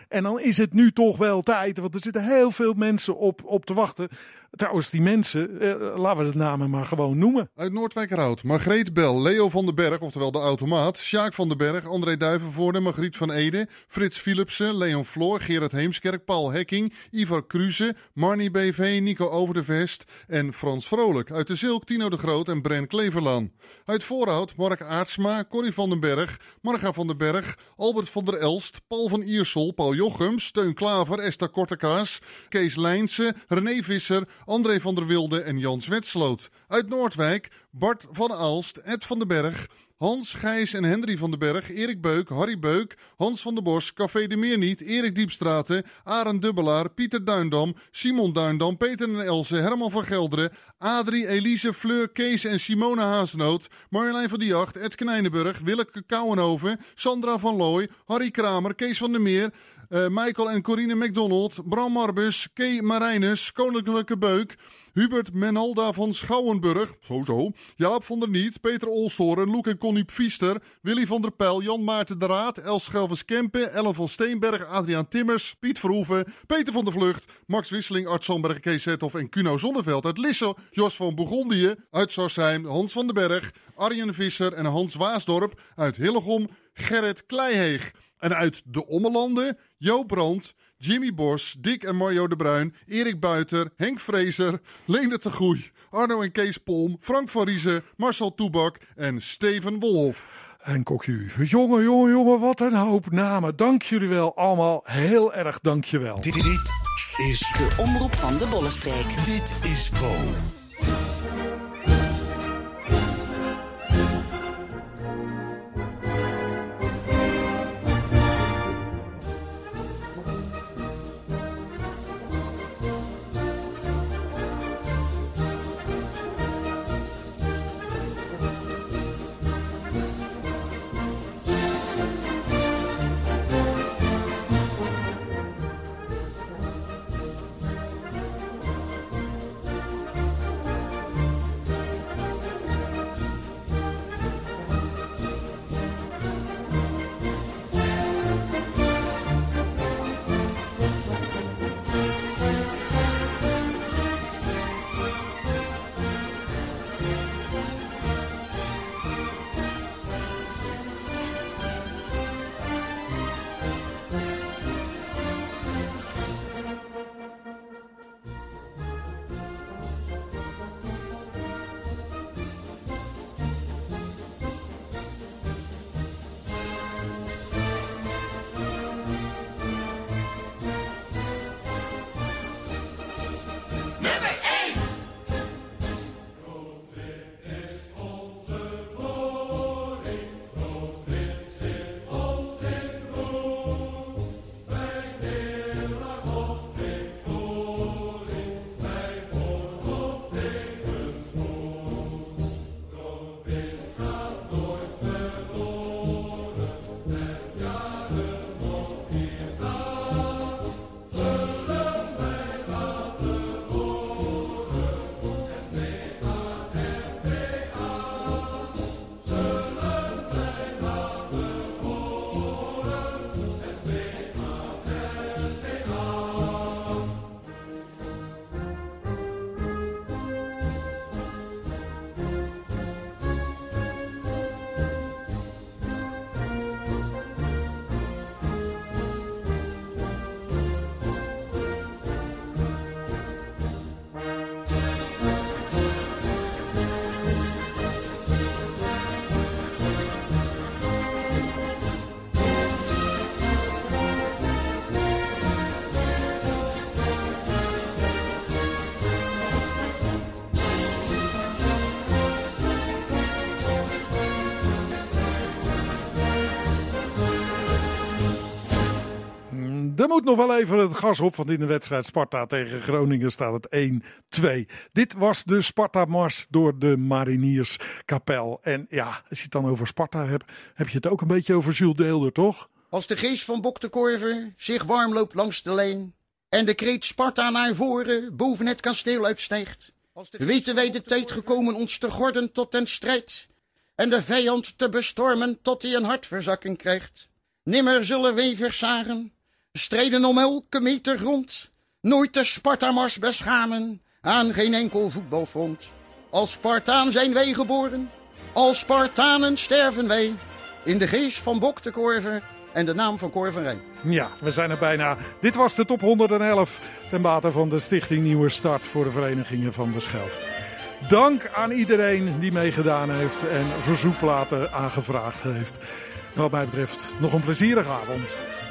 En dan is het nu toch wel tijd, want er zitten heel veel mensen op te wachten. Trouwens, die mensen, laten we de namen maar gewoon noemen. Uit Noordwijkerhout, Margreet Bel, Leo van den Berg, oftewel de automaat, Sjaak van den Berg, André Duivenvoorde, Margriet van Ede, Frits Philipsen, Leon Floor, Gerard Heemskerk, Paul Hekking, Ivar Kruse, Marnie BV, Nico Overdevest en Frans Vrolijk. Uit de Zilk, Tino de Groot en Bren Kleverlaan. Uit Voorhout, Mark Aartsma, Corrie van den Berg, Marga van den Berg, Albert van der Elst, Paul van Iersel, Paul Jochems, Steun Klaver, Esther Kortekaas, Kees Lijnsen, René Visser, André van der Wilde en Jan Zwetsloot. Uit Noordwijk, Bart van Aalst, Ed van den Berg, Hans, Gijs en Hendry van den Berg, Erik Beuk, Harry Beuk, Hans van der Bos, Café de Meerniet, Erik Diepstraten, Arend Dubbelaar, Pieter Duindam, Simon Duindam, Peter en Else, Herman van Gelderen, Adrie, Elise, Fleur, Kees en Simone Haasnoot, Marjolein van Diacht, Ed Knijnenburg, Willeke Kouwenhoven, Sandra van Looy, Harry Kramer, Kees van der Meer, Michael en Corine McDonald, Bram Marbus, Kay Marijnus, Koninklijke Beuk, Hubert Menalda van Schouwenburg, zo, Jaap van der Niet, Peter Olstoren, Loek en Connie Pfiester, Willy van der Pijl, Jan Maarten de Raad, Els Schelvers-Kempen, Ellen van Steenberg, Adriaan Timmers, Piet Verhoeven, Peter van der Vlucht, Max Wisseling, Art Sandberg, Kees Zethoff en Kuno Zonneveld. Uit Lisse, Jos van Bourgondië, uit Sarsheim, Hans van den Berg, Arjen Visser en Hans Waasdorp. Uit Hillegom, Gerrit Kleiheeg. En uit de Ommelanden, Joop Brandt, Jimmy Bos, Dick en Mario de Bruin, Erik Buiter, Henk Vrezer, Leende de Goei, Arno en Kees Polm, Frank van Riezen, Marcel Toebak en Steven Wolhof. En Kokjuve, jongen, wat een hoop namen. Dank jullie wel allemaal, heel erg dank je wel. Dit is de omroep van de Bollenstreek. Dit is Bo. Er moet nog wel even het gas op, want in de wedstrijd Sparta tegen Groningen staat het 1-2. Dit was de Sparta-mars door de Marinierskapel. En ja, als je het dan over Sparta hebt, heb je het ook een beetje over Jules Deelder, toch? Als de geest van Bok de Korver zich warm loopt langs de lijn en de kreet Sparta naar voren boven het kasteel uitstijgt, weten wij de tijd gekomen ons te gorden tot den strijd en de vijand te bestormen tot hij een hartverzakking krijgt. Nimmer zullen wij versagen, Streden om elke meter grond. Nooit de Spartamars beschamen. Aan geen enkel voetbalfront. Als Spartaan zijn wij geboren. Als Spartanen sterven wij. In de geest van Bok de Korver en de naam van Korverij. Ja, we zijn er bijna. Dit was de top 111 ten bate van de Stichting Nieuwe Start voor de verenigingen van de Schelft. Dank aan iedereen die meegedaan heeft en verzoekplaten aangevraagd heeft. Wat mij betreft nog een plezierige avond.